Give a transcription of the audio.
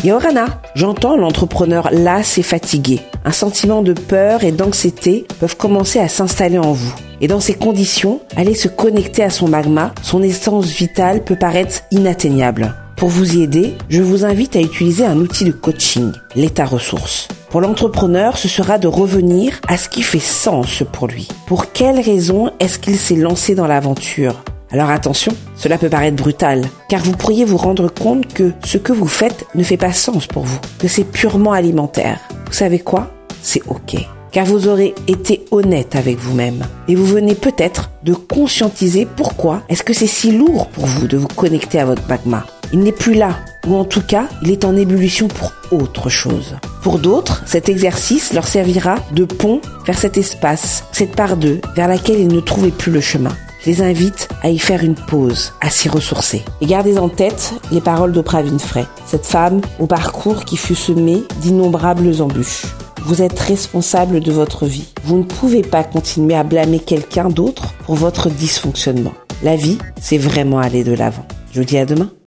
Yorana, j'entends l'entrepreneur las et fatigué. Un sentiment de peur et d'anxiété peuvent commencer à s'installer en vous. Et dans ces conditions, aller se connecter à son magma, son essence vitale peut paraître inatteignable. Pour vous y aider, je vous invite à utiliser un outil de coaching, l'état ressource. Pour l'entrepreneur, ce sera de revenir à ce qui fait sens pour lui. Pour quelles raisons est-ce qu'il s'est lancé dans l'aventure ? Alors attention, cela peut paraître brutal, car vous pourriez vous rendre compte que ce que vous faites ne fait pas sens pour vous, que c'est purement alimentaire. Vous savez quoi ? C'est ok. Car vous aurez été honnête avec vous-même. Et vous venez peut-être de conscientiser pourquoi est-ce que c'est si lourd pour vous de vous connecter à votre magma. Il n'est plus là, ou en tout cas, il est en ébullition pour autre chose. Pour d'autres, cet exercice leur servira de pont vers cet espace, cette part d'eux, vers laquelle ils ne trouvaient plus le chemin. Je les invite à y faire une pause, à s'y ressourcer. Et gardez en tête les paroles d'Oprah Winfrey, cette femme au parcours qui fut semée d'innombrables embûches. Vous êtes responsable de votre vie. Vous ne pouvez pas continuer à blâmer quelqu'un d'autre pour votre dysfonctionnement. La vie, c'est vraiment aller de l'avant. Je vous dis à demain.